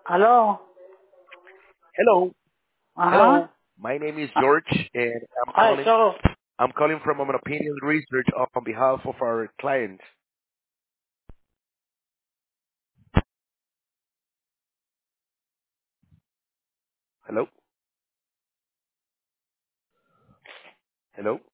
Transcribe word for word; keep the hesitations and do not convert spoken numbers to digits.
Hello. Hello. Uh-huh. Hello. My name is Uh, George, and I'm Hi, calling. so, I'm calling from an opinion research on behalf of our clients. Hello. Hello.